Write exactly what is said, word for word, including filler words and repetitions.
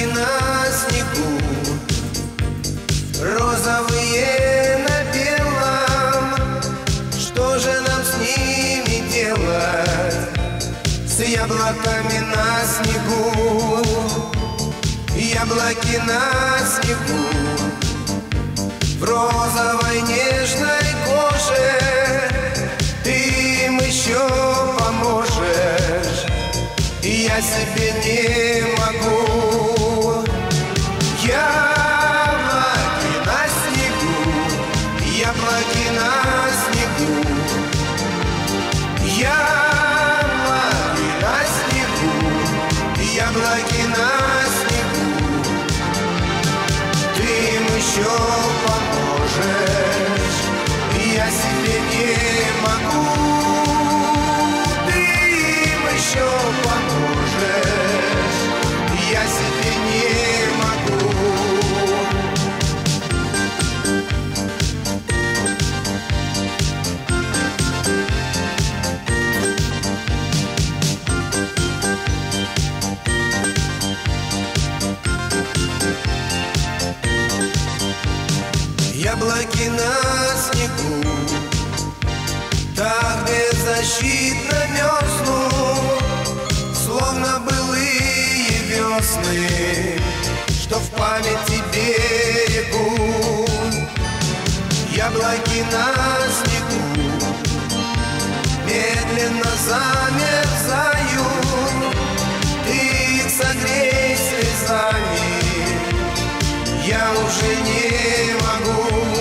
Яблоки на снегу, розовые на белом. Что же нам с ними делать, с яблоками на снегу? Яблоки на снегу, в розовой нежной коже. Ты им еще поможешь, я себе не могу. Яблоки на снегу, яблоки на снегу, яблоки на снегу, яблоки на снегу. Ты им еще поможешь, я себе не могу. Ты им еще поможешь, я себе не могу. Яблоки на снегу так беззащитно мерзнут, словно былые весны, что в памяти берегу. Яблоки на снегу медленно замерзают. Ты их согрей слезами, я уже не могу.